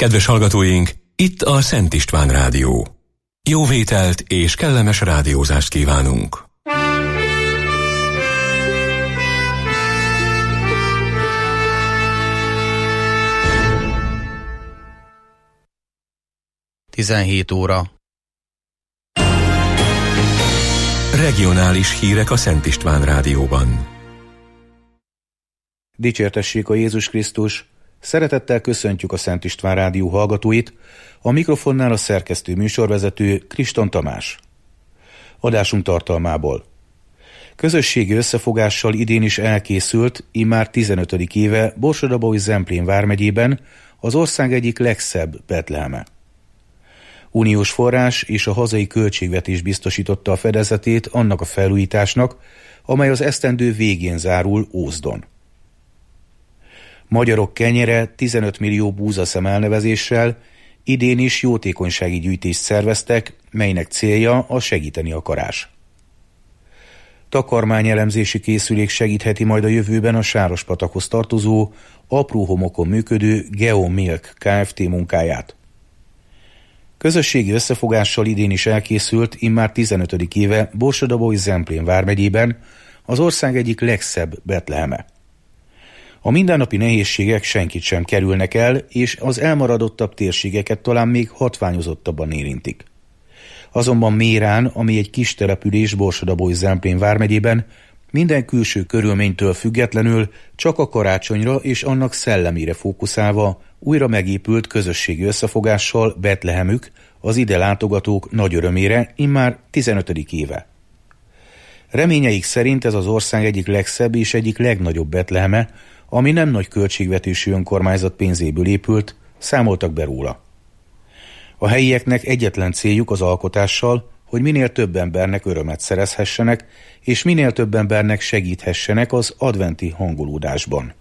Kedves hallgatóink, itt a Szent István Rádió. Jó vételt és kellemes rádiózást kívánunk! (17 óra) Regionális hírek a Szent István Rádióban. Dicsértessék a Jézus Krisztus! Szeretettel köszöntjük a Szent István Rádió hallgatóit, a mikrofonnál a szerkesztő műsorvezető Kriston Tamás. Adásunk tartalmából. Közösségi összefogással idén is elkészült, immár 15. éve Borsod-Abaúj-Zemplén vármegyében az ország egyik legszebb Betleheme. Uniós forrás és a hazai költségvetés biztosította a fedezetét annak a felújításnak, amely az esztendő végén zárul Ózdon. Magyarok kenyere 15 millió búzaszem elnevezéssel idén is jótékonysági gyűjtést szerveztek, melynek célja a segíteni akarás. Takarmányelemzési készülék segítheti majd a jövőben a Sárospatakhoz tartozó, apró homokon működő Geomilk Kft. Munkáját. Közösségi összefogással idén is elkészült, immár 15. éve Borsod-Abaúj-Zemplén vármegyében az ország egyik legszebb Betleheme. A mindennapi nehézségek senkit sem kerülnek el, és az elmaradottabb térségeket talán még hatványozottabban érintik. Azonban Mérán, ami egy kis település Borsod-Abaúj-Zemplén vármegyében, minden külső körülménytől függetlenül csak a karácsonyra és annak szellemére fókuszálva újra megépült közösségi összefogással Betlehemük az ide látogatók nagy örömére immár 15. éve. Reményeik szerint ez az ország egyik legszebb és egyik legnagyobb Betleheme, ami nem nagy költségvetésű önkormányzat pénzéből épült, számoltak be róla. A helyieknek egyetlen céljuk az alkotással, hogy minél több embernek örömet szerezhessenek, és minél több embernek segíthessenek az adventi hangolódásban.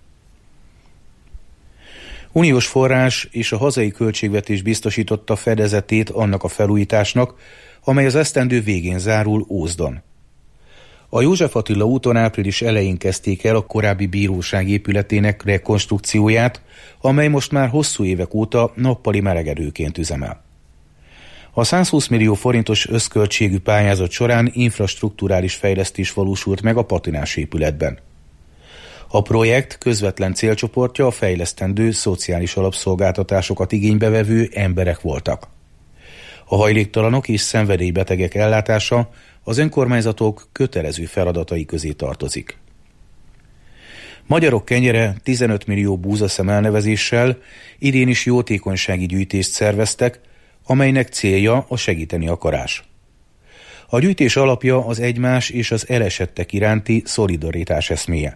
Uniós forrás és a hazai költségvetés biztosította fedezetét annak a felújításnak, amely az esztendő végén zárul Ózdon. A József Attila úton április elején kezdték el a korábbi bíróság épületének rekonstrukcióját, amely most már hosszú évek óta nappali melegedőként üzemel. A 120 millió forintos összköltségű pályázat során infrastrukturális fejlesztés valósult meg a patinás épületben. A projekt közvetlen célcsoportja a fejlesztendő szociális alapszolgáltatásokat igénybe vevő emberek voltak. A hajléktalanok és szenvedélybetegek ellátása az önkormányzatok kötelező feladatai közé tartozik. Magyarok kenyere 15 millió búzaszem elnevezéssel idén is jótékonysági gyűjtést szerveztek, amelynek célja a segíteni akarás. A gyűjtés alapja az egymás és az elesettek iránti szolidaritás eszméje.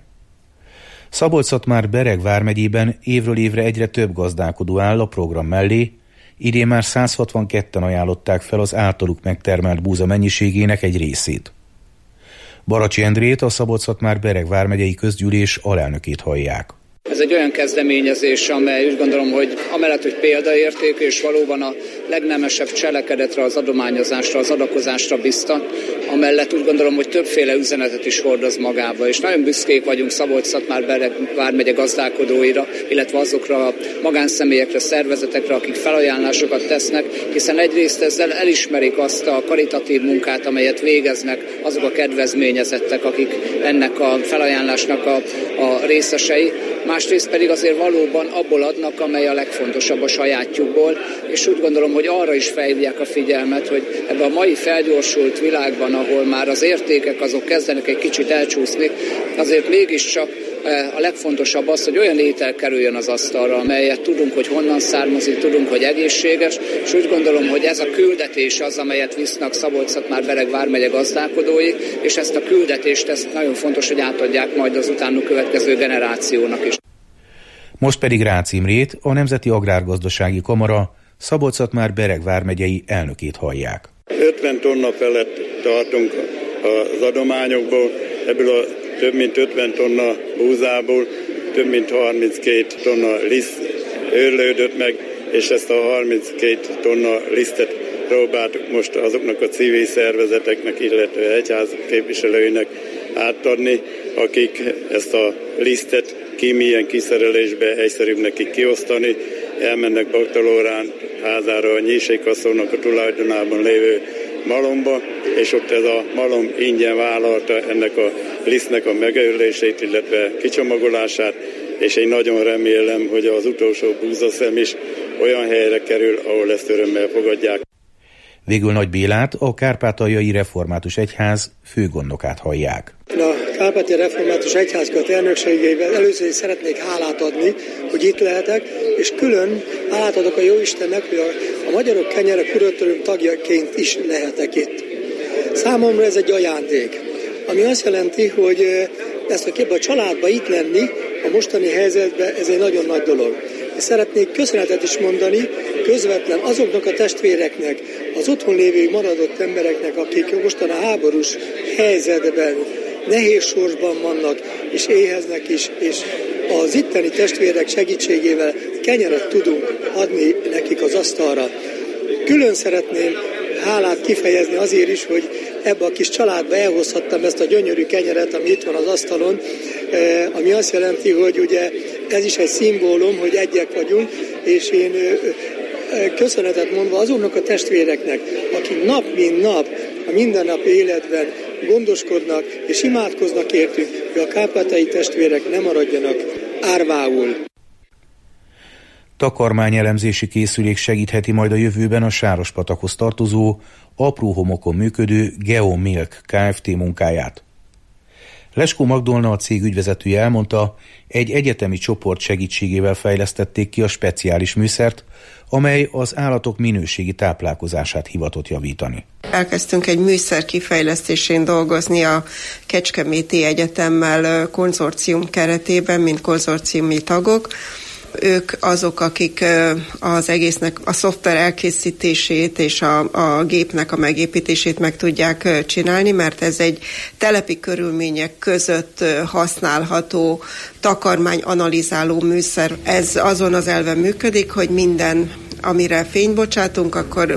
Szabolcs-Szatmár-Bereg vármegyében évről évre egyre több gazdálkodó áll a program mellé, idén már 162-en ajánlották fel az általuk megtermelt búza mennyiségének egy részét. Baracsi Endrét, a Szabolcs-Szatmár-Bereg vármegyei közgyűlés alelnökét hallják. Ez egy olyan kezdeményezés, amely úgy gondolom, hogy amellett, hogy példaértékű és valóban a legnemesebb cselekedetre, az adományozásra, az adakozásra biztat, amellett úgy gondolom, hogy többféle üzenetet is hordoz magába, és nagyon büszkék vagyunk Szabolcs-Szatmár-Bereg vármegye gazdálkodóira, illetve azokra a magánszemélyekre, szervezetekre, akik felajánlásokat tesznek, hiszen egyrészt ezzel elismerik azt a karitatív munkát, amelyet végeznek azok a kedvezményezettek, akik ennek a felajánlásnak a részesei, másrészt pedig azért valóban abból adnak, amely a legfontosabb a sajátjukból, és úgy gondolom, hogy arra is felhívják a figyelmet, hogy ebben a mai felgyorsult világban, ahol már az értékek azok kezdenek egy kicsit elcsúszni, azért mégiscsak a legfontosabb az, hogy olyan étel kerüljön az asztalra, amelyet tudunk, hogy honnan származik, tudunk, hogy egészséges, és úgy gondolom, hogy ez a küldetés az, amelyet visznek Szabolcs-Szatmár-Bereg vármegye gazdálkodói, és ezt a küldetést ezt nagyon fontos, hogy átadják majd az utánuk következő generációnak is. Most pedig Rácz Imrét, a Nemzeti Agrárgazdasági Kamara Szabolcs-Szatmár-Bereg vármegyei elnökét hallják. 50 tonna felett tartunk az adományokból, ebből a több mint 50 tonna búzából több mint 32 tonna liszt őrlődött meg, és ezt a 32 tonna lisztet próbáltuk most azoknak a civil szervezeteknek, illetve egyház képviselőinek átadni, akik ezt a lisztet kémiai kiszerelésbe egyszerűbb nekik kiosztani, elmennek Baktalórán házára a Nyírségkasszónak a tulajdonában lévő malomba, és ott ez a malom ingyen vállalta ennek a lisztnek a megőrzését, illetve kicsomagolását, és én nagyon remélem, hogy az utolsó búzaszem is olyan helyre kerül, ahol ezt örömmel fogadják. Végül Nagy Bélát, a Kárpátaljai Református Egyház főgondnokát hallják. A Kárpátaljai Református Egyházkat elnökségével először is szeretnék hálát adni, hogy itt lehetek, és külön hálát adok a Jóistennek, hogy a Magyarok Kenyere Kuratórium tagjaként is lehetek itt. Számomra ez egy ajándék, ami azt jelenti, hogy ezt a családba itt lenni, a mostani helyzetben ez egy nagyon nagy dolog. És szeretnék köszönetet is mondani közvetlen azoknak a testvéreknek, az otthon lévő maradott embereknek, akik mostan a háborús helyzetben, nehéz sorsban vannak, és éheznek is, és az itteni testvérek segítségével kenyeret tudunk adni nekik az asztalra. Külön szeretném hálát kifejezni azért is, hogy ebbe a kis családba elhozhattam ezt a gyönyörű kenyeret, ami itt van az asztalon, ami azt jelenti, hogy ugye ez is egy szimbólum, hogy egyek vagyunk, és én köszönetet mondva azoknak a testvéreknek, akik nap mint nap a mindennapi életben gondoskodnak és imádkoznak értük, hogy a kárpátaljai testvérek ne maradjanak árvául. Takarmányelemzési készülék segítheti majd a jövőben a Sárospatakhoz tartozó, apró homokon működő GeoMilk Kft. Munkáját. Leskó Magdolna, a cég ügyvezetője elmondta, egy egyetemi csoport segítségével fejlesztették ki a speciális műszert, amely az állatok minőségi táplálkozását hivatott javítani. Elkezdtünk egy műszer kifejlesztésén dolgozni a Kecskeméti Egyetemmel konzorcium keretében, mint konzorciumi tagok. Ők azok, akik az egésznek a szoftver elkészítését és a gépnek a megépítését meg tudják csinálni, mert ez egy telepi körülmények között használható takarmány-analizáló műszer. Ez azon az elven működik, hogy minden, amire fényt bocsátunk, akkor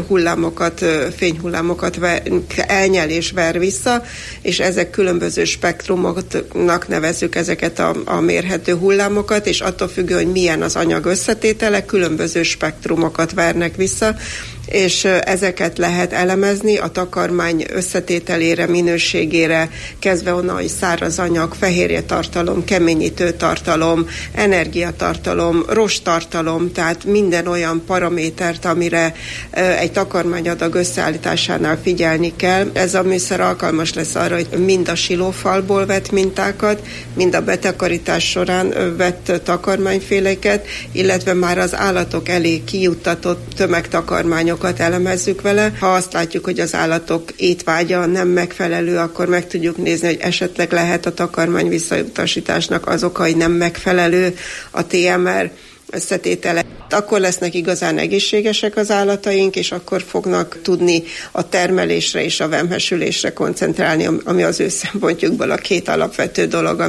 fényhullámokat elnyel és ver vissza, és ezek különböző spektrumoknak nevezzük ezeket a mérhető hullámokat, és attól függő, hogy milyen az anyag összetétele, különböző spektrumokat vernek vissza, és ezeket lehet elemezni a takarmány összetételére, minőségére, kezdve onnan, hogy száraz anyag, fehérjetartalom, keményítő tartalom, energiatartalom, rosttartalom, tehát minden olyan paramétert, amire egy takarmányadag összeállításánál figyelni kell. Ez a műszer alkalmas lesz arra, hogy mind a silófalból vett mintákat, mind a betakarítás során vett takarmányféléket, illetve már az állatok elé kijuttatott tömegtakarmányok elemezzük vele. Ha azt látjuk, hogy az állatok étvágya nem megfelelő, akkor meg tudjuk nézni, hogy esetleg lehet a takarmány visszautasításnak az oka, hogy nem megfelelő a TMR összetétele. Akkor lesznek igazán egészségesek az állataink, és akkor fognak tudni a termelésre és a vemhesülésre koncentrálni, ami az ő szempontjukból a két alapvető dolog,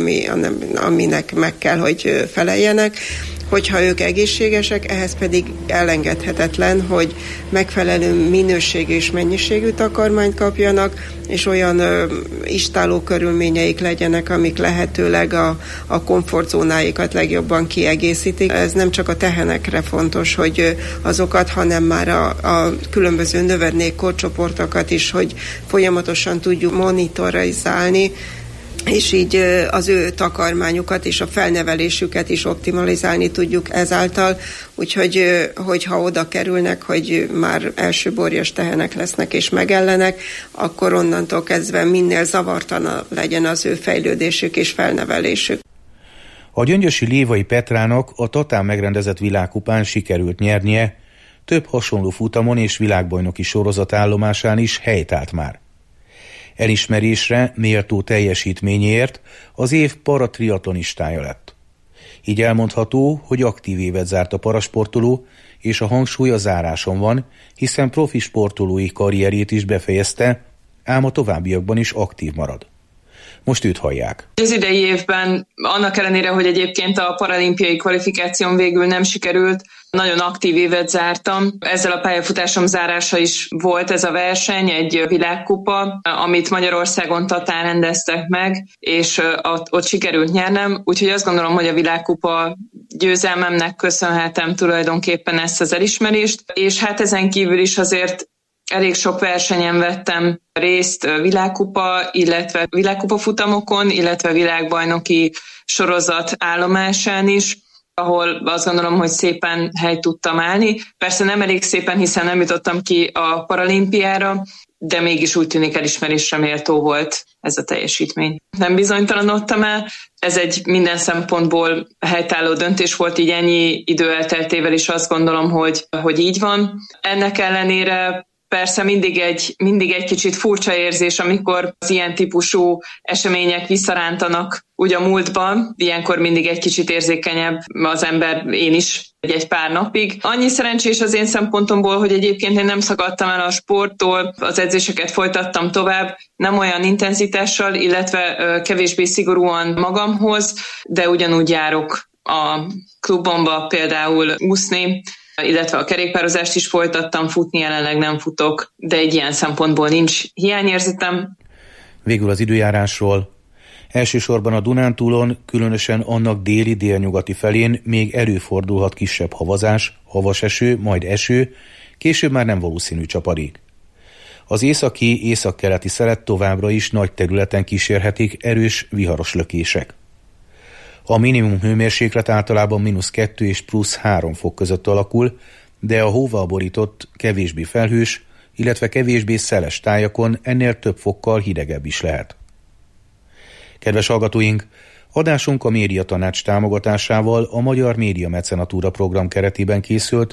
aminek meg kell, hogy feleljenek. Hogyha ők egészségesek, ehhez pedig elengedhetetlen, hogy megfelelő minőségű és mennyiségű takarmányt kapjanak, és olyan istáló körülményeik legyenek, amik lehetőleg a komfortzónáikat legjobban kiegészítik. Ez nem csak a tehenekre fontos, hogy azokat, hanem már a különböző növendék korcsoportokat is, hogy folyamatosan tudjuk monitorizálni, és így az ő takarmányukat és a felnevelésüket is optimalizálni tudjuk ezáltal, úgyhogy hogyha oda kerülnek, hogy már elsőborjas tehenek lesznek és megellenek, akkor onnantól kezdve minél zavartanabb legyen az ő fejlődésük és felnevelésük. A gyöngyösi Lévai Petrának a Tatán megrendezett világkupán sikerült nyernie, több hasonló futamon és világbajnoki sorozatállomásán is helyt állt már. Elismerésre méltó teljesítményéért az év paratriatlonistája lett. Így elmondható, hogy aktív évet zárt a parasportoló, és a hangsúly a záráson van, hiszen profi sportolói karrierjét is befejezte, ám a továbbiakban is aktív marad. Most őt hallják. Az idei évben, annak ellenére, hogy egyébként a paralimpiai kvalifikáción végül nem sikerült, nagyon aktív évet zártam. Ezzel a pályafutásom zárása is volt ez a verseny, egy világkupa, amit Magyarországon Tatán rendeztek meg, és ott sikerült nyernem. Úgyhogy azt gondolom, hogy a világkupa győzelmemnek köszönhetem tulajdonképpen ezt az elismerést. És hát ezen kívül is azért elég sok versenyen vettem részt világkupa, illetve világkupa futamokon, illetve világbajnoki sorozat állomásán is, ahol azt gondolom, hogy szépen helyt tudtam állni. Persze nem elég szépen, hiszen nem jutottam ki a paralimpiára, de mégis úgy tűnik elismerésre méltó volt ez a teljesítmény. Nem bizonytalanodtam el, ez egy minden szempontból helytálló döntés volt, így ennyi idő elteltével is azt gondolom, hogy így van. Ennek ellenére persze mindig egy kicsit furcsa érzés, amikor az ilyen típusú események visszarántanak úgy a múltban, ilyenkor mindig egy kicsit érzékenyebb az ember, én is egy pár napig. Annyi szerencsés az én szempontomból, hogy egyébként én nem szakadtam el a sporttól, az edzéseket folytattam tovább, nem olyan intenzitással, illetve kevésbé szigorúan magamhoz, de ugyanúgy járok a klubomba például úszni, illetve a kerékpározást is folytattam, futni jelenleg nem futok, de egy ilyen szempontból nincs hiányérzetem. Végül az időjárásról. Elsősorban a Dunántúlon, különösen annak déli-délnyugati felén még előfordulhat kisebb havazás, havas eső, majd eső, később már nem valószínű csapadék. Az északi, északkeleti szelet továbbra is nagy területen kísérhetik erős, viharos lökések. A minimum hőmérséklet általában -2 és +3 fok között alakul, de a hóval borított, kevésbé felhős, illetve kevésbé szeles tájakon ennél több fokkal hidegebb is lehet. Kedves hallgatóink, adásunk a Média Tanács támogatásával a Magyar Média Mecenatúra program keretében készült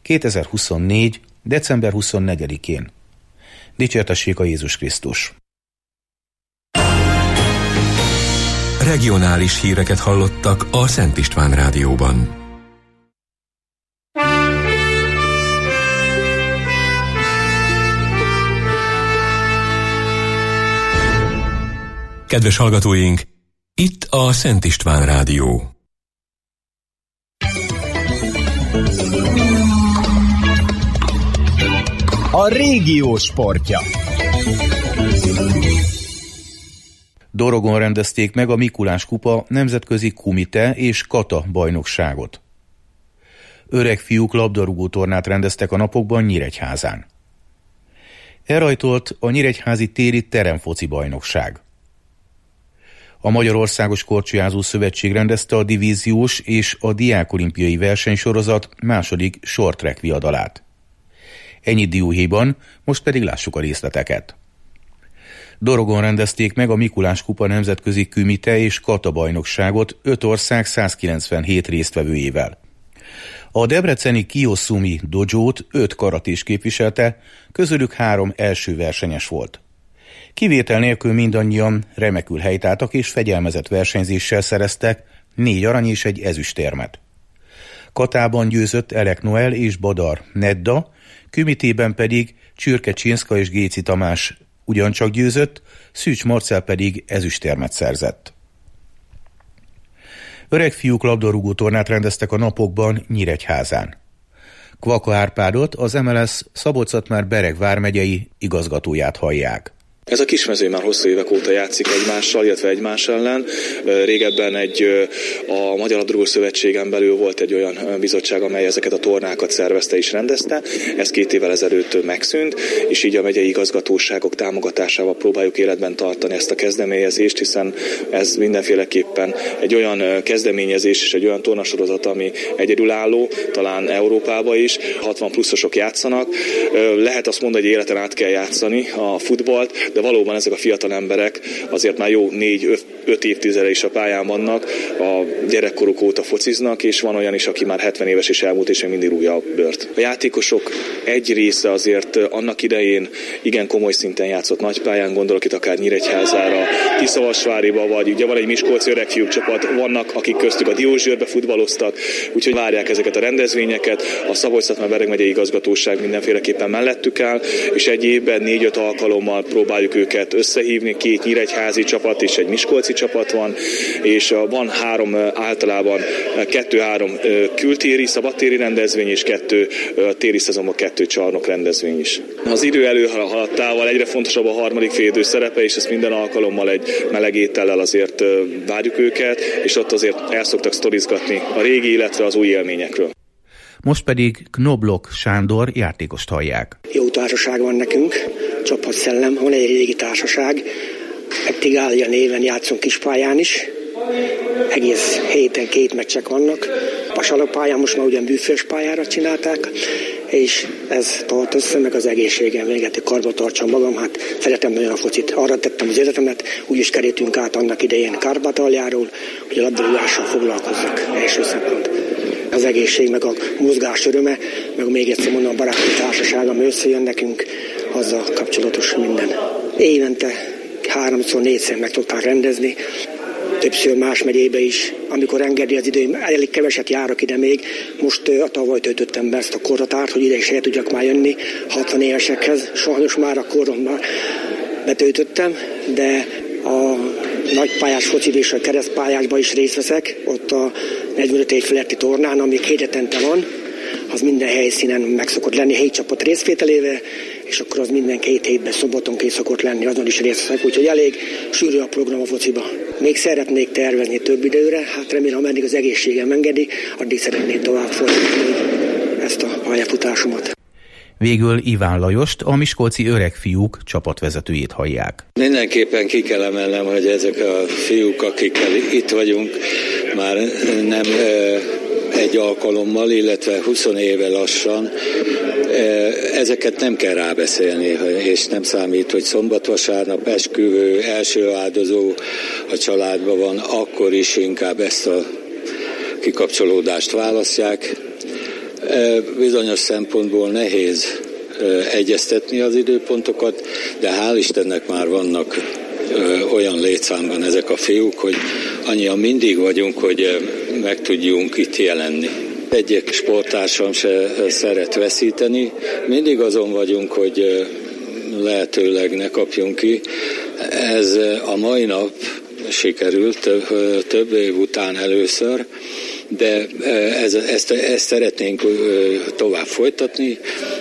2024. december 24-én. Dicsértessék a Jézus Krisztus! Regionális híreket hallottak a Szent István Rádióban. Kedves hallgatóink, itt a Szent István Rádió. A régió sportja. Dorogon rendezték meg a Mikulás kupa nemzetközi kumite és kata bajnokságot. Öreg fiúk labdarúgó tornát rendeztek a napokban Nyíregyházán. Elrajtolt a Nyíregyházi téli teremfoci bajnokság. A Magyarországos Korcsolyázó Szövetség rendezte a divíziós és a diákolimpiai versenysorozat második short-track viadalát. Ennyi dióhéjban, most pedig lássuk a részleteket. Dorogon rendezték meg a Mikulás kupa nemzetközi kumite és kata bajnokságot 5 ország 197 résztvevőjével. A debreceni Kiyosumi Dojót 5 karatés képviselte, közülük 3 első versenyes volt. Kivétel nélkül mindannyian remekül helytáltak és fegyelmezett versenyzéssel szereztek 4 arany és 1 ezüstérmet. Katában győzött Elek Noel és Badar Nedda, kümitében pedig Csürke Csinszka és Géci Tamás ugyancsak győzött, Szűcs Marcell pedig ezüstérmet szerzett. Öreg fiúk labdarúgó tornát rendeztek a napokban Nyíregyházán. Kvaka Árpádot, az MLS Szabolcs-Szatmár-Bereg vármegyei igazgatóját hallják. Ez a kismező már hosszú évek óta játszik egymással, illetve egymás ellen. Régebben a Magyar Labdarúgó Szövetségen belül volt egy olyan bizottság, amely ezeket a tornákat szervezte és rendezte. Ez 2 évvel ezelőtt megszűnt, és így a megyei igazgatóságok támogatásával próbáljuk életben tartani ezt a kezdeményezést, hiszen ez mindenféleképpen egy olyan kezdeményezés és egy olyan tornasorozat, ami egyedülálló, talán Európában is. 60 pluszosok játszanak. Lehet azt mondani, hogy életen át kell játszani a futballt, de valóban ezek a fiatal emberek azért már jó 4-5 évtizede is a pályán vannak, a gyerekkoruk óta fociznak, és van olyan is, aki már 70 éves és elmúlt, és még mindig rúgja a bőrt. A játékosok egy része azért annak idején igen komoly szinten játszott nagypályán, gondolok itt akár Nyíregyházára, Tiszavasváriba, vagy ugye van egy miskolci öreg fiúk csapat, vannak, akik köztük a Diósgyőrbe futballoztak, úgyhogy várják ezeket a rendezvényeket, a Szabolcs-Szatmár-Bereg megyei igazgatóság mindenféleképpen mellettük áll, és egy évben 4-5 alkalommal próbáljuk próbáljuk őket összehívni, 2 nyíregyházi csapat és egy miskolci csapat van, és van 3 általában 2-3 kültéri, szabadtéri rendezvény, és 2 téri szezonban 2 csarnok rendezvény is. Az idő előhaladtával egyre fontosabb a harmadik félidő szerepe, és ezt minden alkalommal egy meleg étellel azért várjuk őket, és ott azért el szoktak sztorizgatni a régi, illetve az új élményekről. Most pedig Knoblok Sándor játékost hallják. Jó társaság van nekünk, csapatszellem, van egy régi társaság, Eptigália néven játszunk kispályán is, egész héten 2 meccsek vannak. A salakpályán most már ugyan bűfős pályára csinálták, és ez tart össze, meg az egészségem véget, hogy karba tartsam magam. Hát szeretem nagyon a focit. Arra tettem az életemet, úgyis kerítünk át annak idején Kárpátaljáról, hogy a labdarúgással foglalkozzak első szempont. Az egészség, meg a mozgás öröme, meg még egyszer mondom, a baráti társaság, ami összejön nekünk, azzal kapcsolatos minden. Évente 3-4-szer meg tudták rendezni, többször más megyébe is, amikor engedi az idő, elég keveset járok ide még. Most a tavaly töltöttem be ezt a korhatárt, hogy ide is el tudjak már jönni 60 évesekhez. Sajnos már a koromban betöltöttem, de a nagypályás focid és a keresztpályásban is részt veszek. Ott a 45 év feletti tornán, ami 2 hetente van, az minden helyszínen meg szokott lenni 7 csapat részvételével, és akkor az minden 2 hétben szombatonként szokott lenni, azon is részt veszek, úgyhogy elég sűrű a program a fociba. Még szeretnék tervezni több időre, hát remélem, ameddig az egészségem engedi, addig szeretnék tovább folytatni ezt a pályafutásomat. Végül Iván Lajost, a miskolci öreg fiúk csapatvezetőjét hallják. Mindenképpen ki kell emelnem, hogy ezek a fiúk, akikkel itt vagyunk, már nem egy alkalommal, illetve 20 éve lassan, ezeket nem kell rábeszélni, és nem számít, hogy szombat-vasárnap esküvő, első áldozó a családban van, akkor is inkább ezt a kikapcsolódást választják. Bizonyos szempontból nehéz egyeztetni az időpontokat, de hál' Istennek már vannak olyan létszámban ezek a fiúk, hogy annyian mindig vagyunk, hogy meg tudjunk itt jelenni. Egyik sporttársam se szeret veszíteni, mindig azon vagyunk, hogy lehetőleg ne kapjunk ki. Ez a mai nap sikerült több év után először, de ezt szeretnénk tovább folytatni.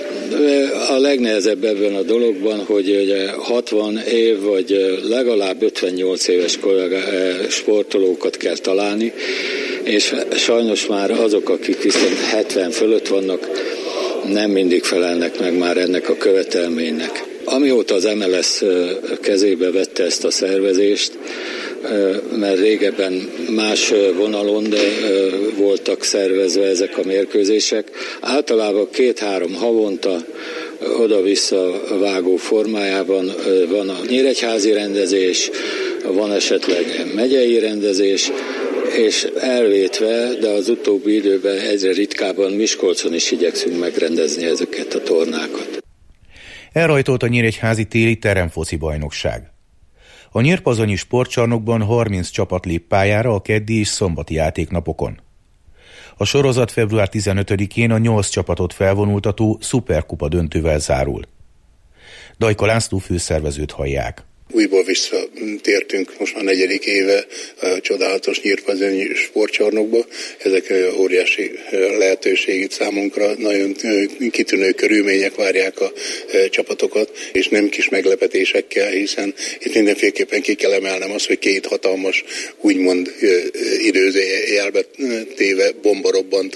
A legnehezebb ebben a dologban, hogy 60 év vagy legalább 58 éves sportolókat kell találni, és sajnos már azok, akik viszont 70 fölött vannak, nem mindig felelnek meg már ennek a követelménynek. Amióta az MLS kezébe vette ezt a szervezést, mert régebben más vonalon de voltak szervezve ezek a mérkőzések. Általában 2-3 havonta oda-vissza vágó formájában van a nyíregyházi rendezés, van esetleg megyei rendezés, és elvétve, de az utóbbi időben egyre ritkábban Miskolcon is igyekszünk megrendezni ezeket a tornákat. Elrajtolt a nyíregyházi téli teremfoci bajnokság. A Nyírpazonyi sportcsarnokban 30 csapat lép pályára a keddi és szombati játéknapokon. A sorozat február 15-én a 8 csapatot felvonultató szuperkupa döntővel zárul. Dajka László főszervezőt hallják. Újból visszatértünk most már 4. éve a csodálatos Nyírpazonyi sportcsarnokba. Ezek óriási lehetőség itt számunkra, nagyon kitűnő körülmények várják a csapatokat, és nem kis meglepetésekkel, hiszen itt mindenféleképpen ki kell emelnem azt, hogy 2 hatalmas, úgymond időzőjelbe téve bomba robbant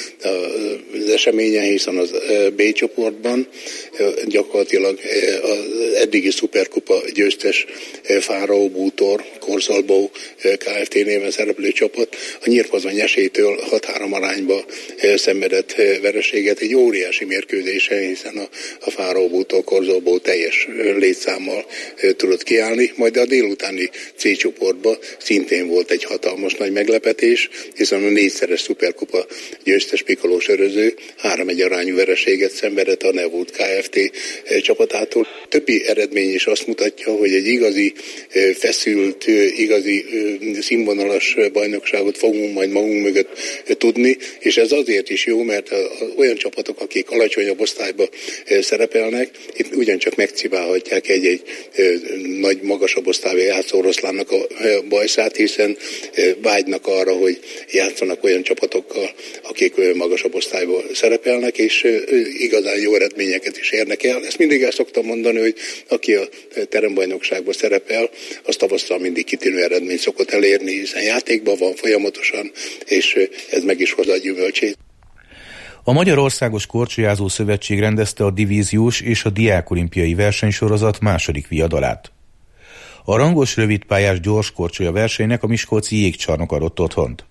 az eseményen, hiszen az B csoportban gyakorlatilag az eddigi szuperkupa győztes Fáraó Bútor, Korzalbó Kft. Néven szereplő csapat a Nyírpazony esélytől 6-3 arányba szenvedett vereséget egy óriási mérkőzésen, hiszen a Fáraó Bútor Korzalbó teljes létszámmal tudott kiállni, majd a délutáni C csoportban szintén volt egy hatalmas nagy meglepetés, hiszen a 4-szeres szuperkupa győztes Pikoló Söröző 3-1 arányú vereséget szenvedett a Nevút Kft. Csapatától. Többi eredmény is azt mutatja, hogy hogy egy igazi feszült, igazi színvonalas bajnokságot fogunk majd magunk mögött tudni, és ez azért is jó, mert olyan csapatok, akik alacsonyabb osztályba szerepelnek, itt ugyancsak megcibálhatják egy nagy, magasabb osztályba játszó oroszlánnak a bajszát, hiszen vágynak arra, hogy játszanak olyan csapatokkal, akik magasabb osztályban szerepelnek, és igazán jó eredményeket is érnek el. Ezt mindig el szoktam mondani, hogy aki a terembajnokságban szerepel, az tavasszal mindig kitűnő eredményt szokott elérni, hiszen játékban van folyamatosan, és ez meg is hozza a gyümölcsét. A Magyarországos Korcsolyázó Szövetség rendezte a divíziós és a diákolimpiai versenysorozat második viadalát. A rangos rövidpályás gyorskorcsolya versenynek a miskolci Jégcsarnok adott otthont.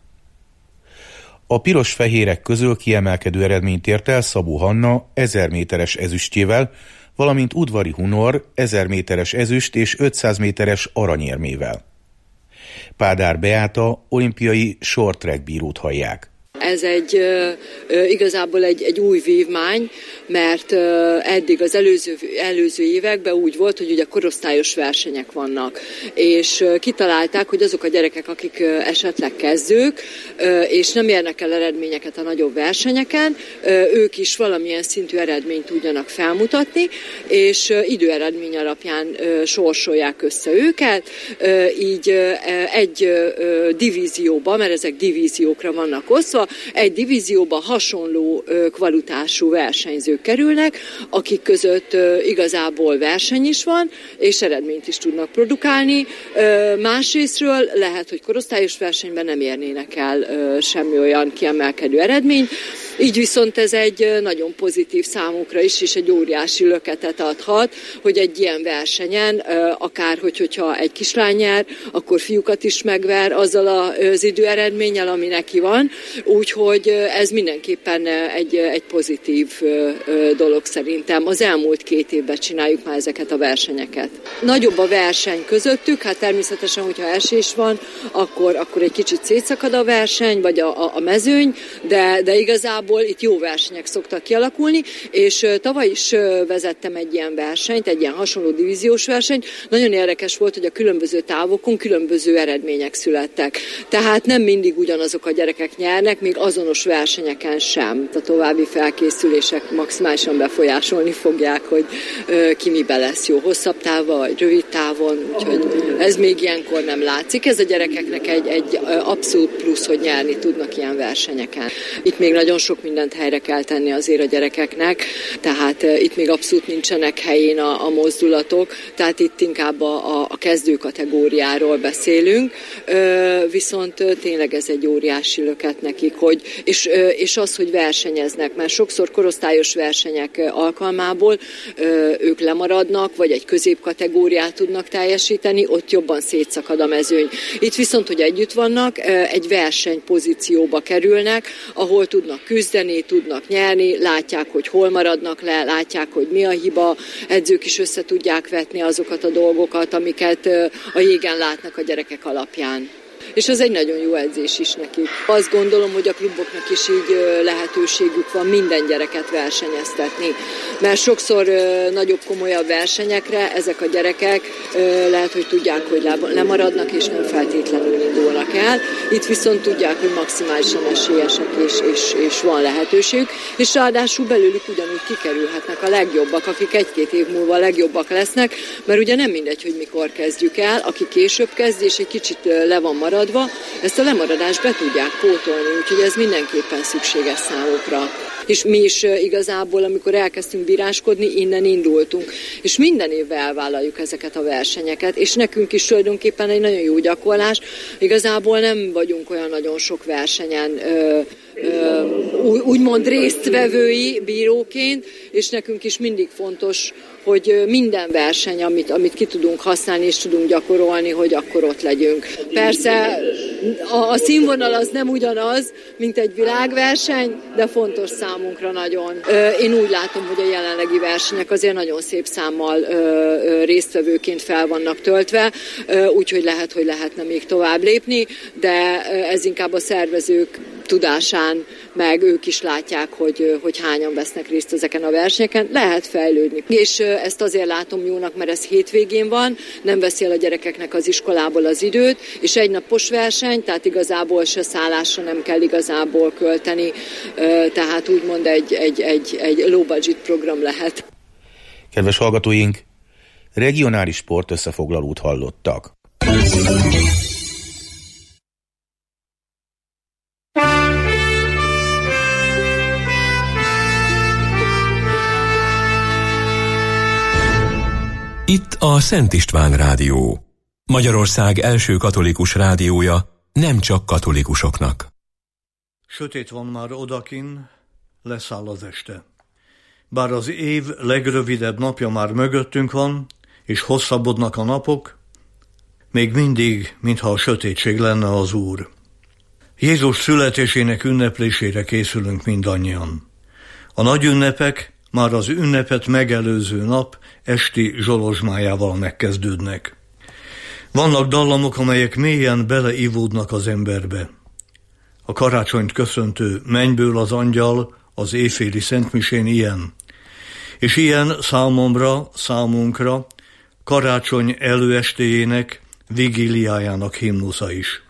A piros-fehérek közül kiemelkedő eredményt ért el Szabó Hanna 1000 méteres ezüstjével, valamint Udvari Hunor 1000 méteres ezüst és 500 méteres aranyérmével. Pádár Beáta olimpiai short track bírót hallják. Ez igazából egy új vívmány, mert eddig az előző években úgy volt, hogy ugye korosztályos versenyek vannak, és kitalálták, hogy azok a gyerekek, akik esetleg kezdők, és nem érnek el eredményeket a nagyobb versenyeken, ők is valamilyen szintű eredményt tudjanak felmutatni, és időeredmény alapján sorsolják össze őket, így egy divízióba, mert ezek divíziókra vannak osztva, egy divízióban hasonló kvalitású versenyzők kerülnek, akik között igazából verseny is van, és eredményt is tudnak produkálni. Másrésztről lehet, hogy korosztályos versenyben nem érnének el semmi olyan kiemelkedő eredményt, így viszont ez egy nagyon pozitív számukra is, és egy óriási löketet adhat, hogy egy ilyen versenyen, akár hogyha egy kislány nyer, akkor fiúkat is megver azzal az időeredménnyel, ami neki van, úgyhogy ez mindenképpen egy pozitív dolog szerintem. Az elmúlt 2 évben csináljuk már ezeket a versenyeket. Nagyobb a verseny közöttük, hát természetesen, hogyha esés van, akkor egy kicsit szétszakad a verseny, vagy a mezőny, de igazából itt jó versenyek szoktak kialakulni, és tavaly is vezettem egy ilyen versenyt, egy ilyen hasonló divíziós versenyt. Nagyon érdekes volt, hogy a különböző távokon különböző eredmények születtek. Tehát nem mindig ugyanazok a gyerekek nyernek, még azonos versenyeken sem. A további felkészülések maximálisan befolyásolni fogják, hogy ki mibe lesz jó, hosszabb távon vagy rövid távon, úgyhogy ez még ilyenkor nem látszik. Ez a gyerekeknek egy abszolút plusz, hogy nyerni tudnak ilyen versenyeken. Itt még nagyon sok mindent helyre kell tenni azért a gyerekeknek, tehát itt még abszolút nincsenek helyén a mozdulatok, tehát itt inkább a kezdő kategóriáról beszélünk, viszont tényleg ez egy óriási löket nekik, és az, hogy versenyeznek, mert sokszor korosztályos versenyek alkalmából ők lemaradnak, vagy egy középkategóriát tudnak teljesíteni, ott jobban szétszakad a mezőny. Itt viszont, hogy együtt vannak, egy versenypozícióba kerülnek, ahol tudnak küzdeni, tudnak nyerni, látják, hogy hol maradnak le, látják, hogy mi a hiba, edzők is össze tudják vetni azokat a dolgokat, amiket a jégen látnak a gyerekek alapján. És ez egy nagyon jó edzés is nekik. Azt gondolom, hogy a kluboknak is így lehetőségük van minden gyereket versenyeztetni. Mert sokszor nagyobb, komolyabb versenyekre ezek a gyerekek lehet, hogy tudják, hogy lemaradnak, és nem feltétlenül indulnak el. Itt viszont tudják, hogy maximálisan esélyesek, és van lehetőségük. És ráadásul belőlük ugyanúgy kikerülhetnek a legjobbak, akik 1-2 év múlva a legjobbak lesznek, mert ugye nem mindegy, hogy mikor kezdjük el, aki később kezd, és egy kicsit le van maradva, ezt a lemaradást be tudják pótolni, úgyhogy ez mindenképpen szükséges számukra. És mi is igazából, amikor elkezdtünk bíráskodni, innen indultunk. És minden évben elvállaljuk ezeket a versenyeket, és nekünk is tulajdonképpen egy nagyon jó gyakorlás. Igazából nem vagyunk olyan nagyon sok versenyen úgymond résztvevői bíróként, és nekünk is mindig fontos, hogy minden verseny, amit ki tudunk használni és tudunk gyakorolni, hogy akkor ott legyünk. Persze a színvonal az nem ugyanaz, mint egy világverseny, de fontos számunkra nagyon. Én úgy látom, hogy a jelenlegi versenyek azért nagyon szép számmal résztvevőként fel vannak töltve, úgyhogy lehet, hogy lehetne még tovább lépni, de ez inkább a szervezők tudásán, meg ők is látják, hogy hányan vesznek részt ezeken a versenyeken. Lehet fejlődni. És ezt azért látom jónak, mert ez hétvégén van, nem veszi el a gyerekeknek az iskolából az időt, és egynapos verseny, tehát igazából se szállásra nem kell igazából költeni, tehát úgymond egy low budget program lehet. Kedves hallgatóink, regionális sport összefoglalót hallottak. Itt a Szent István Rádió, Magyarország első katolikus rádiója, nem csak katolikusoknak. Sötét van már odakin, leszáll az este. Bár az év legrövidebb napja már mögöttünk van, és hosszabbodnak a napok, még mindig, mintha a sötétség lenne az Úr. Jézus születésének ünneplésére készülünk mindannyian. A nagy ünnepek már az ünnepet megelőző nap esti zsolozsmájával megkezdődnek. Vannak dallamok, amelyek mélyen beleivódnak az emberbe. A karácsonyt köszöntő Mennyből az angyal az éjféli szentmisén ilyen. És ilyen számunkra karácsony előestéjének, vigíliájának himnusza is.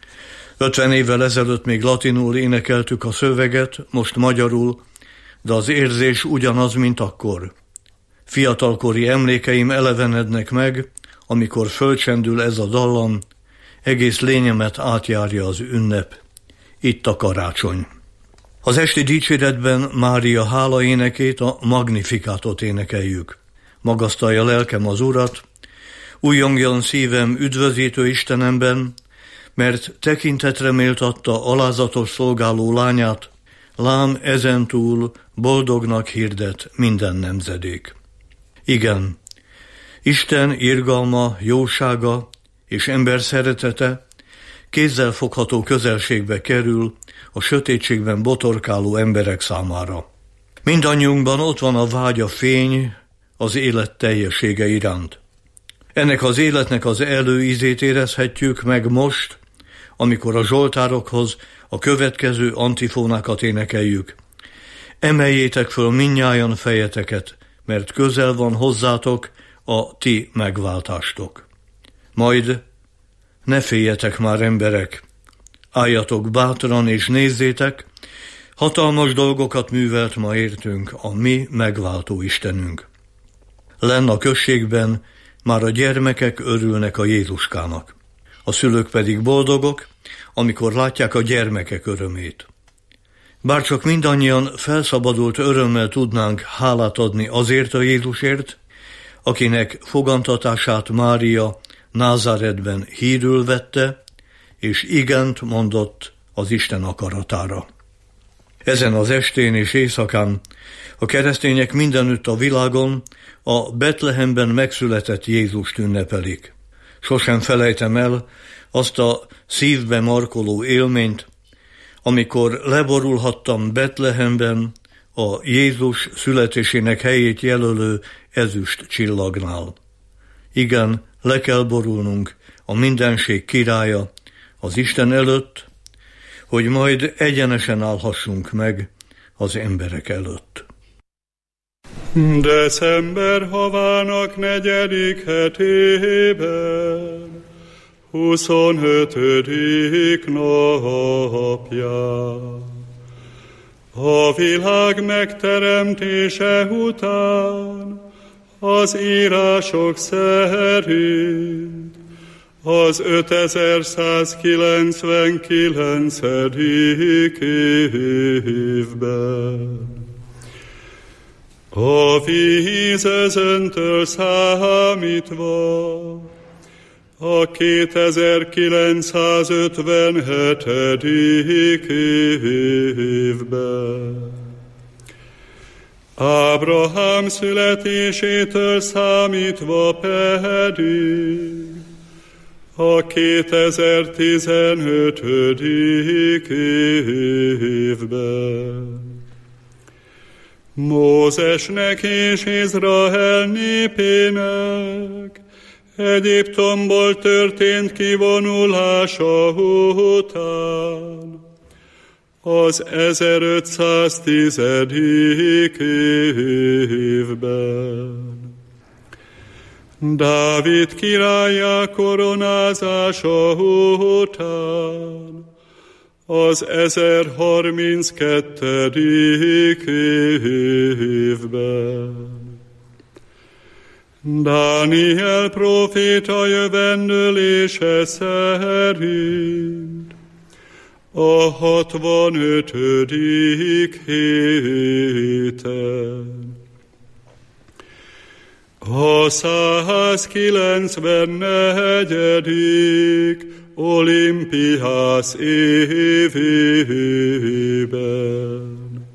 50 évvel ezelőtt még latinul énekeltük a szöveget, most magyarul, de az érzés ugyanaz, mint akkor. Fiatalkori emlékeim elevenednek meg, amikor fölcsendül ez a dallam, egész lényemet átjárja az ünnep. Itt a karácsony. Az esti dicséretben Mária hálaénekét, a Magnifikátot énekeljük. Magasztalja lelkem az Urat, újjongjon szívem üdvözítő Istenemben, mert tekintetre méltatta alázatos szolgáló lányát, lám ezentúl boldognak hirdet minden nemzedék. Igen, Isten irgalma, jósága és ember szeretete kézzelfogható közelségbe kerül a sötétségben botorkáló emberek számára. Mindannyiunkban ott van a vágy, a fény az élet teljessége iránt. Ennek az életnek az előízét érezhetjük meg most, amikor a zsoltárokhoz a következő antifónákat énekeljük. Emeljétek föl mindnyájan fejeteket, mert közel van hozzátok a ti megváltástok. Majd ne féljetek már, emberek, álljatok bátran és nézzétek, hatalmas dolgokat művelt ma értünk a mi megváltó Istenünk. Lenn a községben már a gyermekek örülnek a Jézuskának. A szülők pedig boldogok, amikor látják a gyermekek örömét. Bárcsak mindannyian felszabadult örömmel tudnánk hálát adni azért a Jézusért, akinek fogantatását Mária Názáretben hírül vette, és igent mondott az Isten akaratára. Ezen az estén és éjszakán a keresztények mindenütt a világon a Betlehemben megszületett Jézust ünnepelik. Sosem felejtem el azt a szívbe markoló élményt, amikor leborulhattam Betlehemben a Jézus születésének helyét jelölő ezüst csillagnál. Igen, le kell borulnunk a mindenség királya az Isten előtt, hogy majd egyenesen állhassunk meg az emberek előtt. December havának 4. hetében, 25. napján, a világ megteremtése után, az írások szerint, az 5199. évben. A víz özöntől számítva a 2957. évben. Ábrahám születésétől számítva pedig a 2015. évben. Mózesnek és Izrael népének Egyiptomból történt kivonulása után az 1510. évben. Dávid királlyá koronázása után az 1032. évben. Dániel próféta jövendőlése szerint a 65. héten. A 194. olimpiász évében.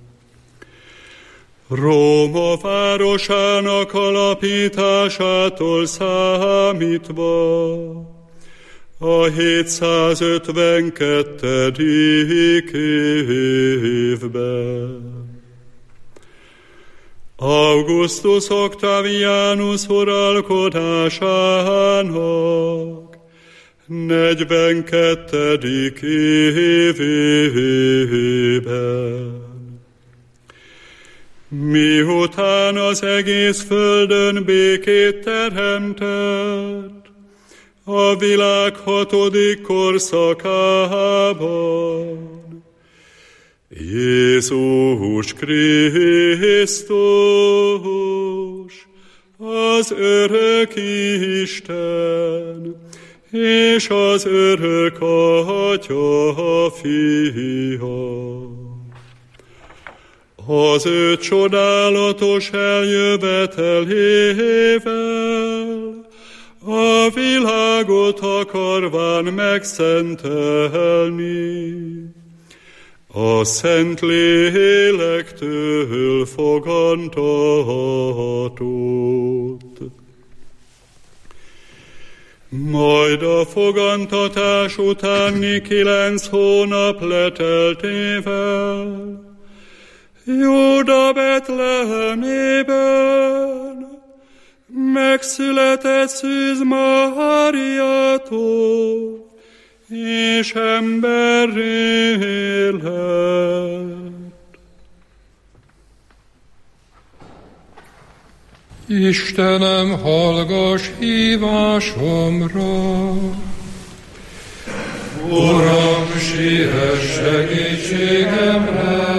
Róma városának alapításától számítva a 752. évben. Augustus Octavianus uralkodásának 42. évében. Miután az egész földön békét teremtett, a világ 6. korszakában Jézus Krisztus, az örök Isten, és az örök Atya fia. Az ő csodálatos eljövetelével a világot akarván megszentelni, a Szent Lélektől fogantatott. Majd a fogantatás utáni 9 hónap leteltével Júda Betlehemében megszületett Szűz Máriától, és emberré lett. Istenem, hallgass hívásomra! Uram, siess segítségemre!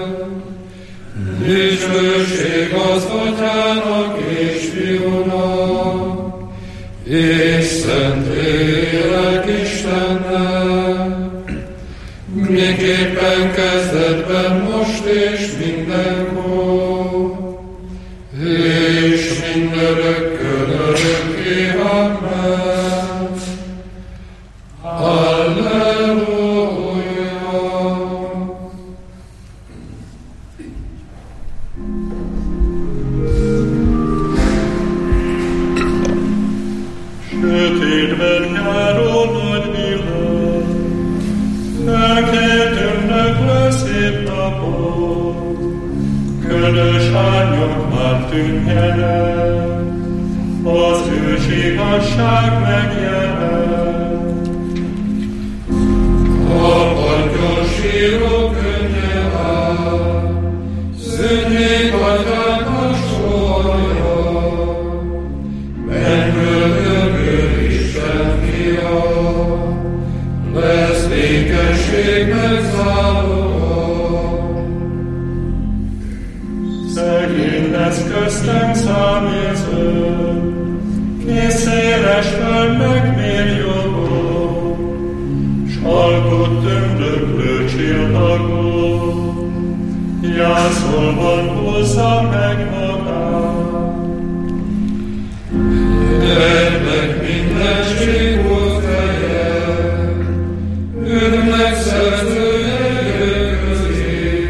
Dicsőség az Atyának és Fiúnak, és Szentlélek Istennek, miképpen kezdetben, most és mindenkor, és mindörökkön örökké. Amen. Alleluja. Sötétben járó nagy világ, felkelt ünnöklő szép napot, ködös árnyak már tűnjenek, az ős igazság megjelent. Halkan síró könnye áll, szűnnék Atyának sorja, mennyből jövő Isten fia, lesz békesség megzállóan. Szegény lesz köztünk száműző, kész széles földnek mérjogó, s alkot tündöklő csillagó, jászolban hozza meg magát. Gyermek mindenség volt feje, üdvnek szerzője jön közé,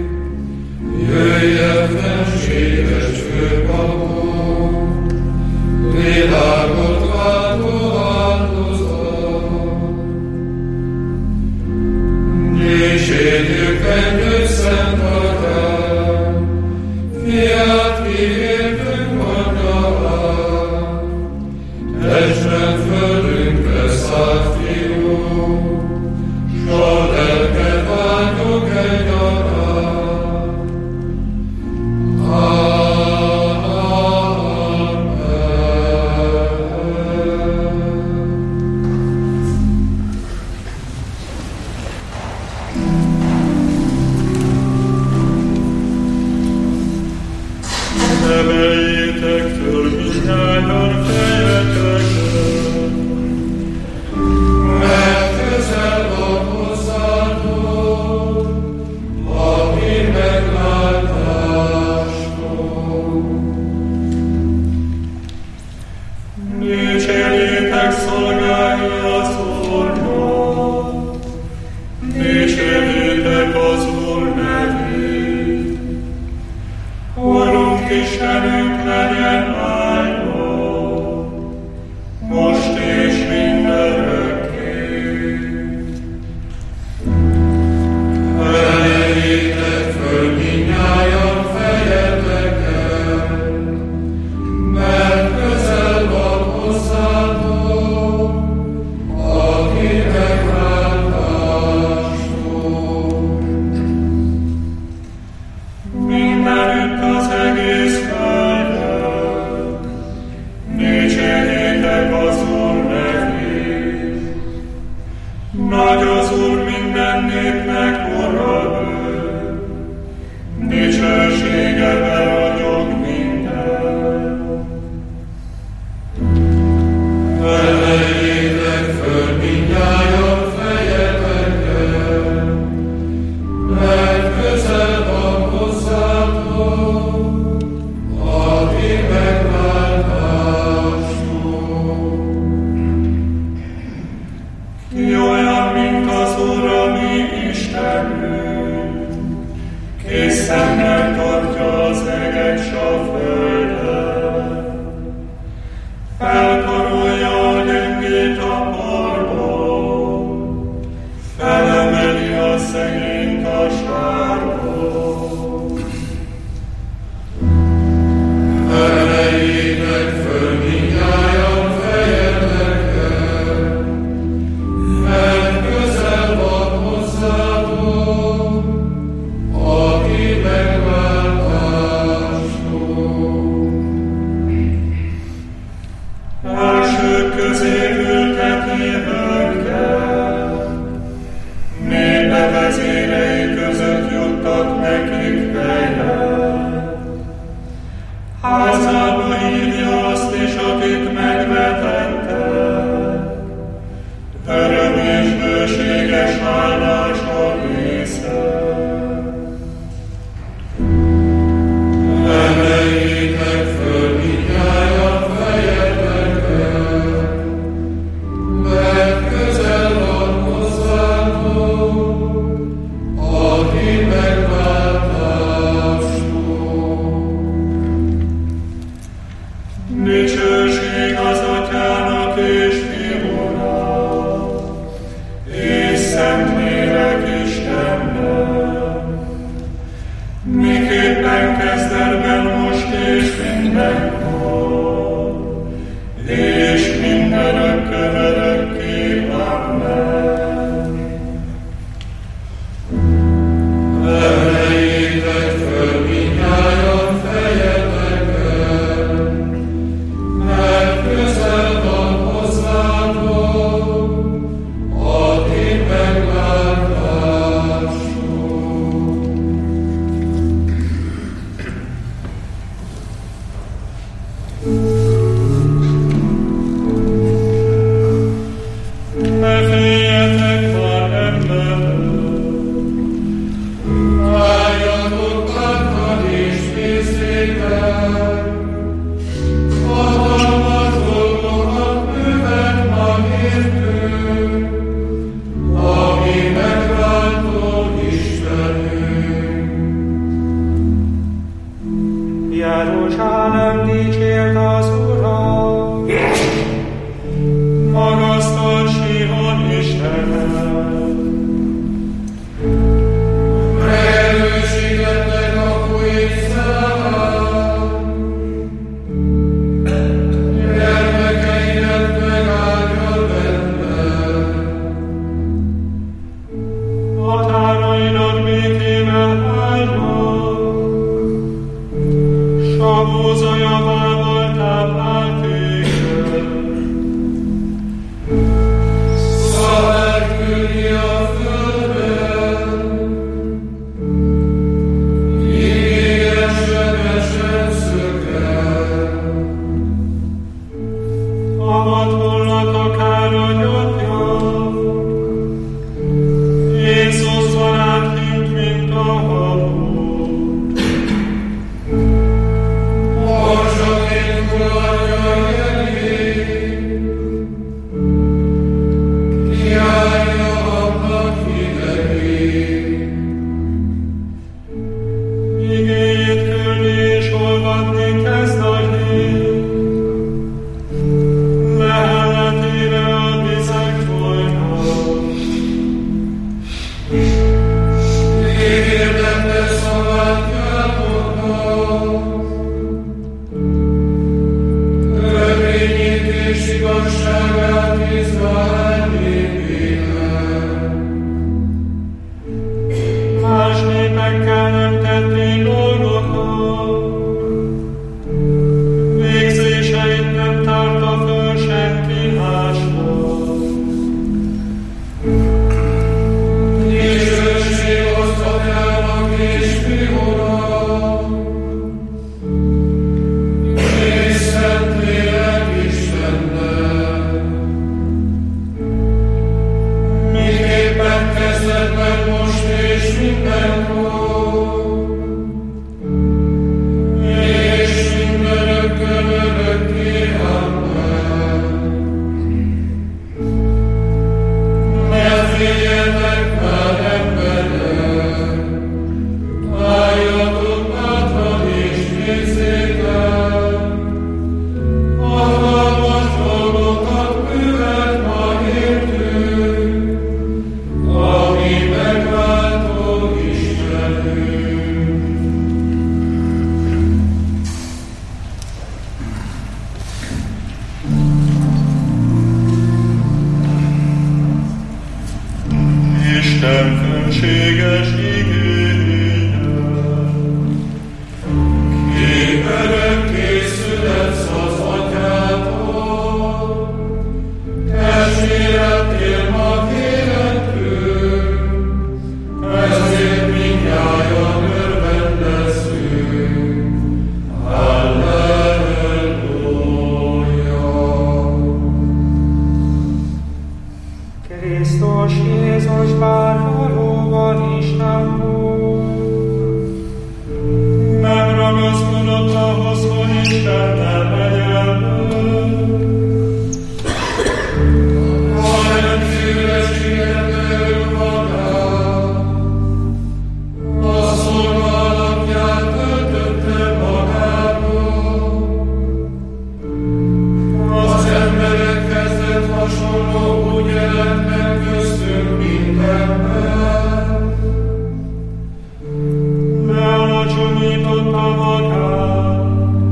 jöjjön fenséges főpapó, világot váltó áldozat. Dicsérjük Ennyű Szent Atyát, Fiát kivértünk Atyát, testben földünkre Vagy az Úr minden népnek ura ő, dicsősége beadok minden. Emeljétek föl mindnyájan fejeteket, mert közel van hozzátok, aki megváltásunk. Ki olyan, mint az Úr, a mi Istenünk, készen megtartja az eget s a földet, felkarolja a gyengét a porból, felemeli a szegényt a sárból. Emeljétek föl mindnyájan fejeteket, mert közel van hozzátok, aki megváltástok. Elsők közé ülteti őket, népe vezérei között juttat nekik helyet. Házába hívja azt is, akit megvetette, öröm és bőséges áldás a része. Emeljétek föl mindnyájan fejeteket, mert közel van hozzátok, aki megváltástok. Dicsőség az Atyának és Fiúnak, és Szentlélek Istennek, miképpen kezdetben, most és mindenkor, és mindörökkön örökké. Amen. Emeljétek föl mindnyájan fejeteket, mert közel van hozzátok, aki megváltástok. Isten fenséges igénye. Ki örökké születsz az Atyától, testvéredtél ma életünk, ezért mindnyájan örvendezünk. Krisztus Jézus bár valóban Isten volt. Nem ragaszkodott ahhoz, hogy Istennel legyen, hanem szívességette önmagát, a szolgálatját töltötte magából. Az emberek kezdett hasonló úgy jelent meg köztünk mindenben. Lealacsonyította magát,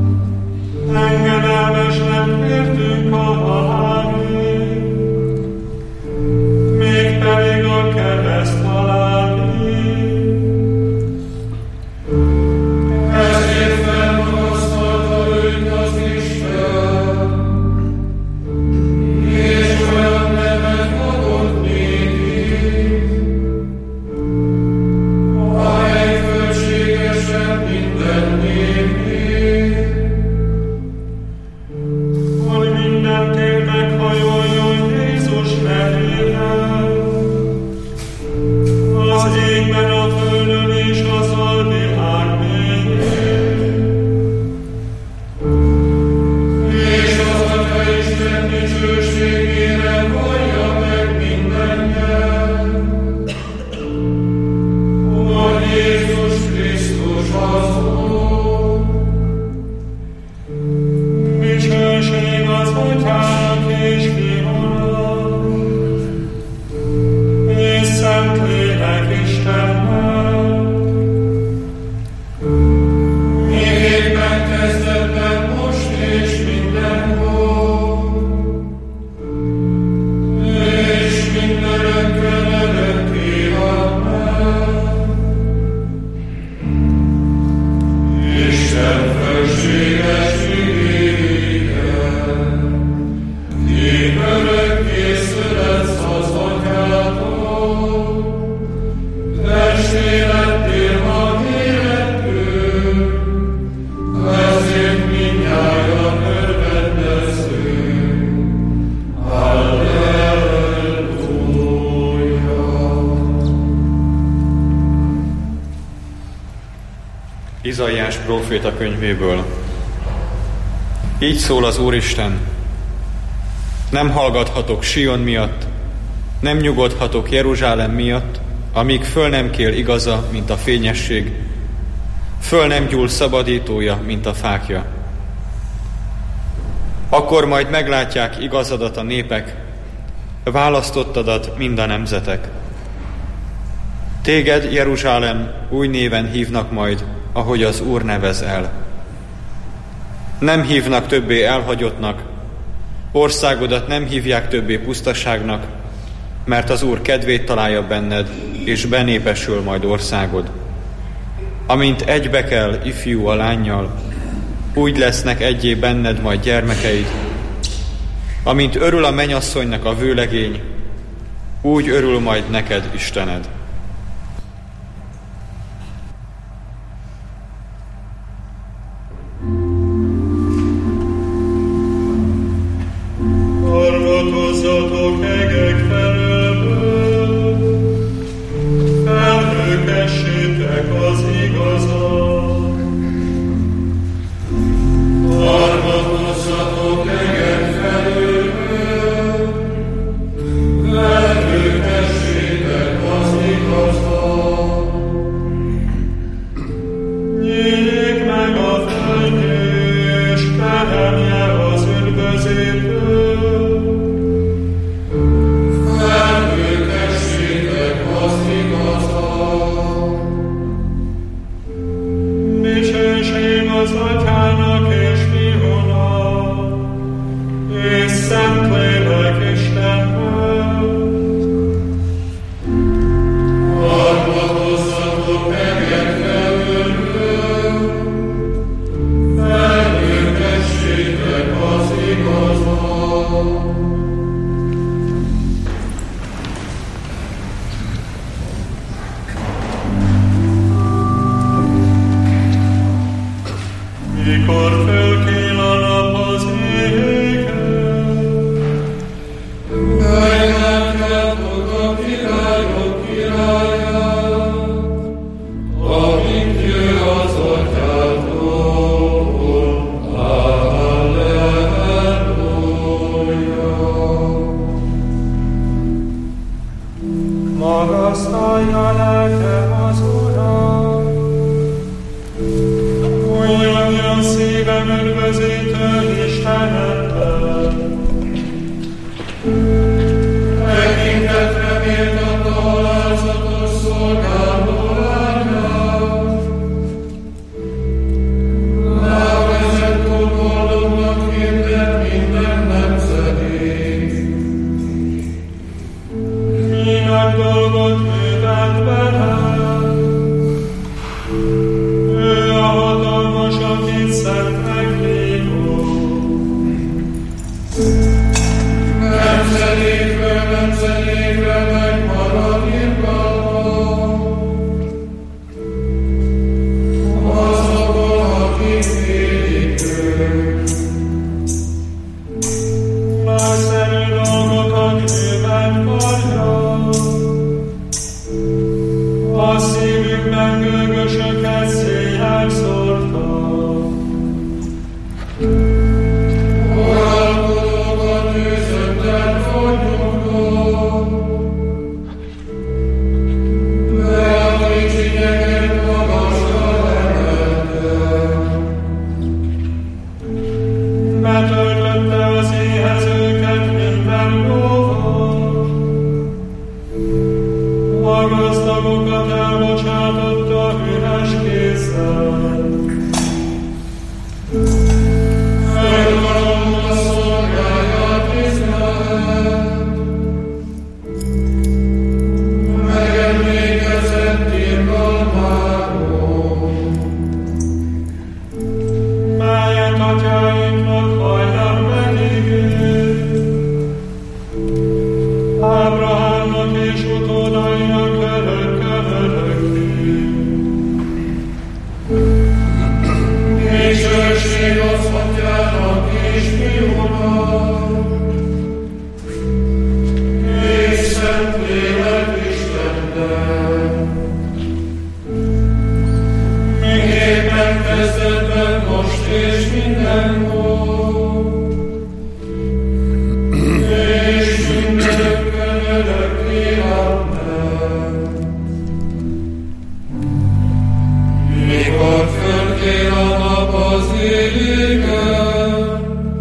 engedelmesnek értünk a halálig, mégpedig a kereszt halálig. Ezért felmagasztalta őt az Isten, és olyan nevet adott néki, amely fölségesebb minden névnél, hogy minden tér meghajoljon Jézus nevében, az égben, a földön és az alvilág mélyén. És az Atya Isten dicsőségére vallja meg minden nyelv, hogy Jézus Krisztus az Úr. Dicsőség az Atyának és Fiúnak, és Szentlélek Istennek, miképpen kezdetben, most és mindenkor, és mindörökkön örökké. Amen. Isten fölséges igénye, ki örökké születsz az Atyától, testvéredtél ma életünk, ezért mindnyájan örvendezünk. Halleluja! Izaiás próféta könyvéből. Így szól az Úristen: nem hallgathatok Sion miatt, nem nyugodhatok Jeruzsálem miatt, amíg föl nem kél igaza, mint a fényesség, föl nem gyúl szabadítója, mint a fákja. Akkor majd meglátják igazadat a népek, választottadat mind a nemzetek. Téged, Jeruzsálem, új néven hívnak majd, ahogy az Úr nevez el. Nem hívnak többé elhagyottnak, országodat nem hívják többé pusztaságnak, mert az Úr kedvét találja benned, és benépesül majd országod. Amint egybe kell ifjú a lánnyal, úgy lesznek egyé benned majd gyermekeid. Amint örül a mennyasszonynak a vőlegény, úgy örül majd neked Istened. Hallgatozzatok egek felől, felhőkessétek az igazat. Hallgatozzatok egek felől, felhőkessétek az igazat. mikor fölkél a nap az égen. Meglátjátok a királyok királyát, amint jön az atyától. Halleluja. Magasztalja lelkem az Urat, Újjongjon szívem üdvözítő Istenedben. Tekintetre méltatta alázatos szolgáló lányát, rávezett boldognak hirdet minden nemzedék. Mi nagy dolgot művelt velem, ő a hatalmas, akit szentnek hívott. Nemzedékről nemzedékre megmarad irgalma, azokon, akik védik őt. Nagyszerű dolgokat művelt karja, a szívükben gőgösöket széjjel szórta. Uralkodókat őzöttel forduló, de a kicsinyeket magasra emelte. Betöltötte az éhezőket minden jóval, a gazdagokat elbocsátotta üres kézzel. Fölkarolta szolgáját Izrael, megemlékezett irgalmáról. Melyet atyáinknak hajnal megígért, Ábrahámnak és utódainak örökké. Dicsőség az Atyának és Fiúnak, és Szentlélek Istennek. Miképpen kezdetben, most és mindenkor, és mindenekben örökké. Amen. Mikor fölkél a nap az égen,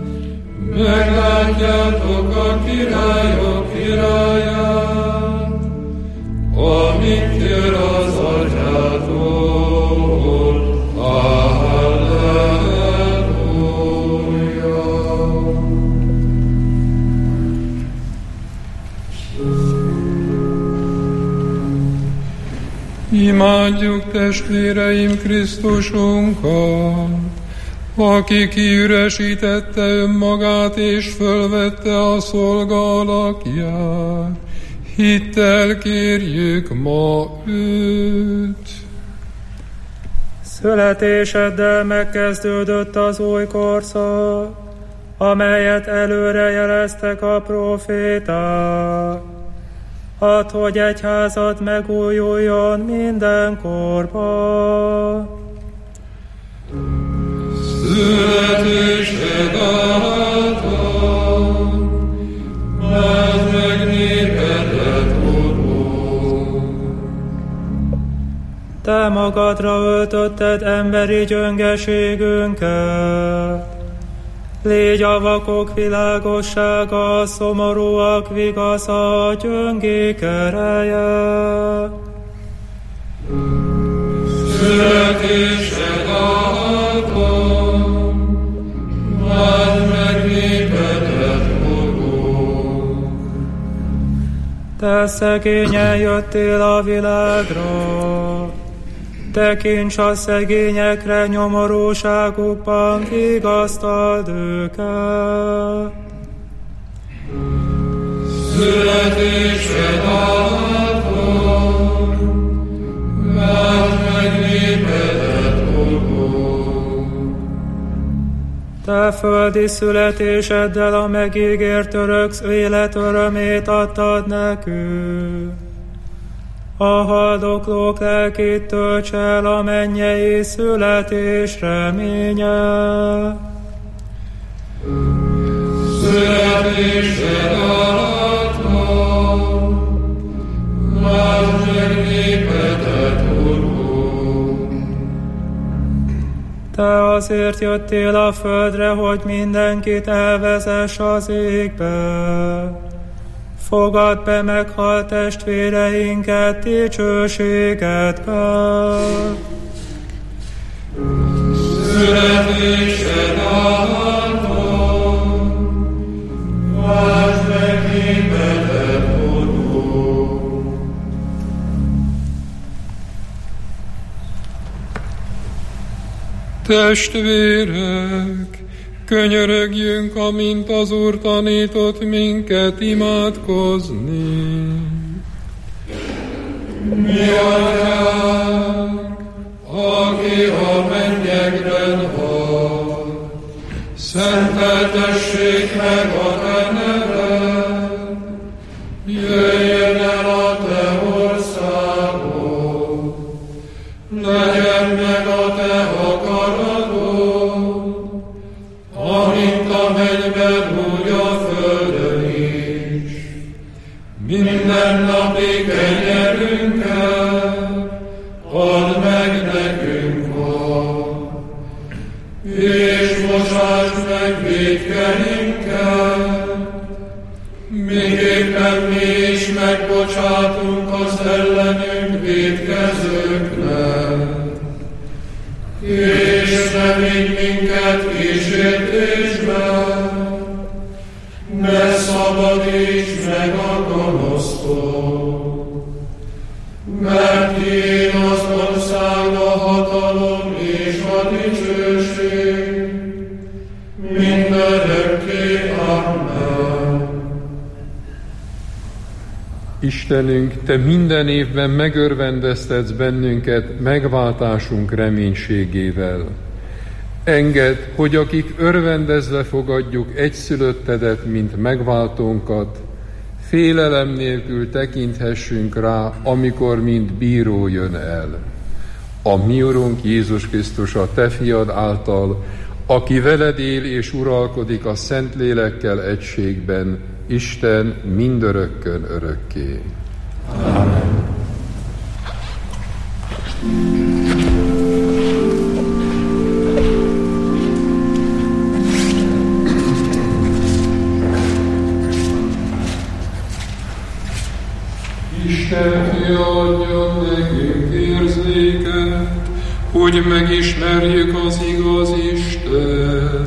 meglátjátok a királyok királyát, amint jön az atyától. Halleluja. Imádjuk testvéreim Krisztusunkat, aki kiüresítette önmagát és fölvette a szolga alakját. Hittel kérjük ma őt. Születéseddel megkezdődött az új korszak, amelyet előre jeleztek a proféták. Add, hogy egyházad megújuljon mindenkorban. Születésed által, lásd meg népedet, Urunk. Te magadra öltötted emberi gyöngeségünket. Légy a vakok világossága, a szomorúak vigasza, a gyöngék ereje. Születésed által, lásd meg népedet, Urunk. Te szegényen jöttél a világra, tekints a szegényekre, nyomorúságukban vigasztald őket. Születésed által, lásd meg népedet, Urunk. Te földi születéseddel a megígért örök élet örömét adtad nekünk. A haldoklók lelkét tölts el a mennyei születés reménye. Születésed alatt várd meg népedet, Urunk. Te azért jöttél a földre, hogy mindenkit elvezess az égbe. Fogadd be meghalt testvéreinket dicsőségedbe. Születésed alatt várd meg népedet, Urunk. Testvérek, könyörögjünk, amint az Úr tanított minket imádkozni. Mi Atyánk, aki a mennyekben vagy, szenteltessék meg a te neved, jöjjön el a te országod, legyen meg a te akaratod, amint a mennyben, úgy a földön is. Mindennapi kenyerünket add meg nekünk ma, és bocsáss meg vétkeinket, miképpen mi is megbocsátunk az ellenünk vétkezőknek. És ne vigy minket kísértésbe, ne szabadíts meg a gonosztól, mert tiéd az ország, a hatalom és a dicsőség, mindörökké. Amen. Istenünk, Te minden évben megörvendeztetsz bennünket megváltásunk reménységével. Engedd, hogy akik örvendezve fogadjuk egyszülöttedet, mint megváltónkat, félelem nélkül tekinthessünk rá, amikor mint bíró jön el. A mi Urunk Jézus Krisztus, a Te fiad által, aki veled él és uralkodik a Szentlélekkel egységben, Isten mindörökkön örökké. Amen. Isten fia adjon nekünk érzéket, hogy megismerjük az igaz Istent.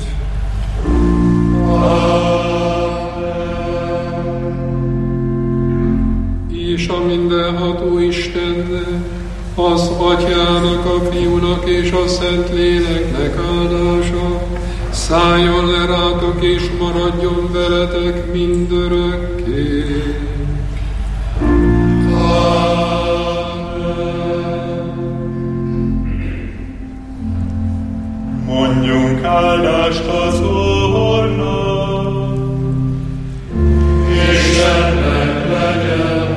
És a mindenható Istennek, az Atyának, a Fiúnak és a Szentléleknek áldása szálljon le rátok és maradjon veletek mindörökké. Mondjunk áldást az Úrnak, Istennek legyen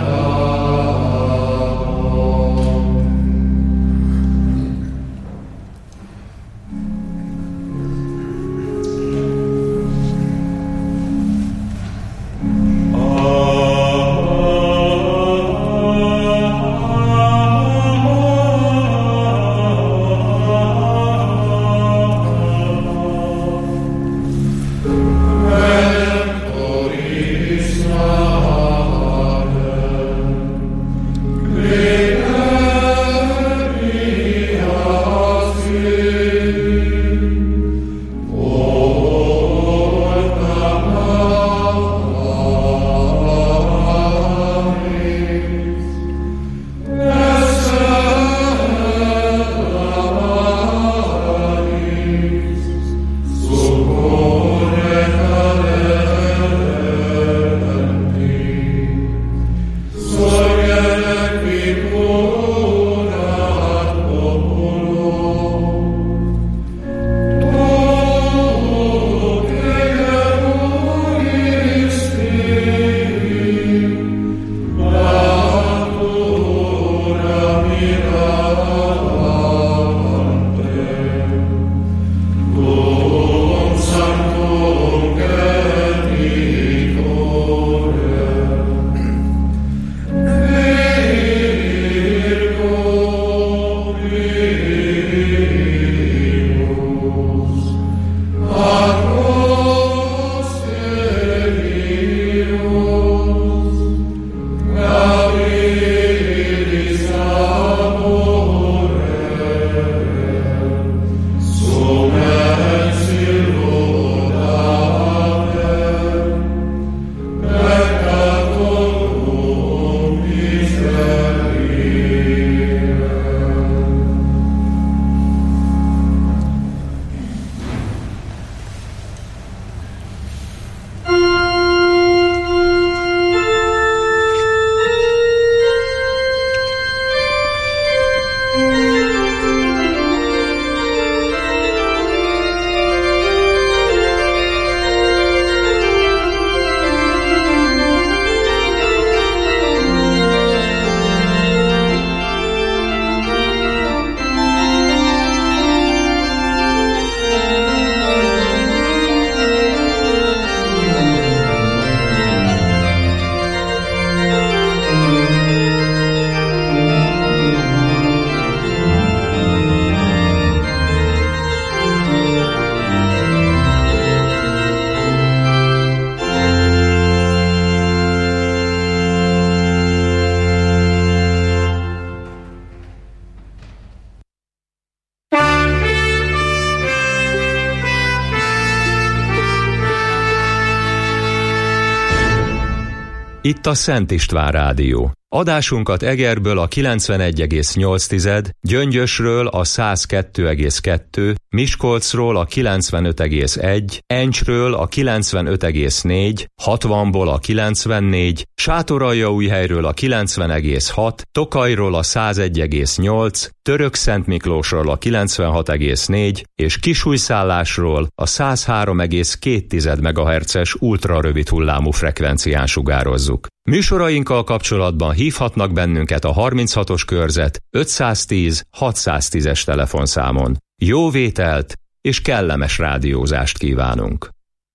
Itt a Szent István Rádió. Adásunkat Egerből a 91,8, Gyöngyösről a 102,2, Miskolcról a 95,1, Encsről a 95,4, 60-ból a 94, Sátoraljaújhelyről a 90,6, Tokajról a 101,8, Törökszentmiklósról a 96,4 és Kisújszállásról a 103,2 MHz-es ultrarövid hullámú frekvencián sugározzuk. Műsorainkkal kapcsolatban hívhatnak bennünket a 36-os körzet 510 610-es telefonszámon. Jó vételt és kellemes rádiózást kívánunk!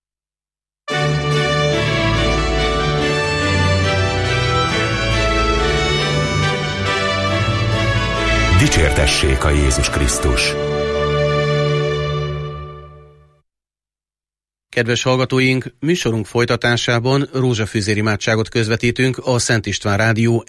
Dicsértessék a Jézus Krisztus! Kedves hallgatóink, műsorunk folytatásában rózsafűzér imádságot közvetítünk a Szent István Rádió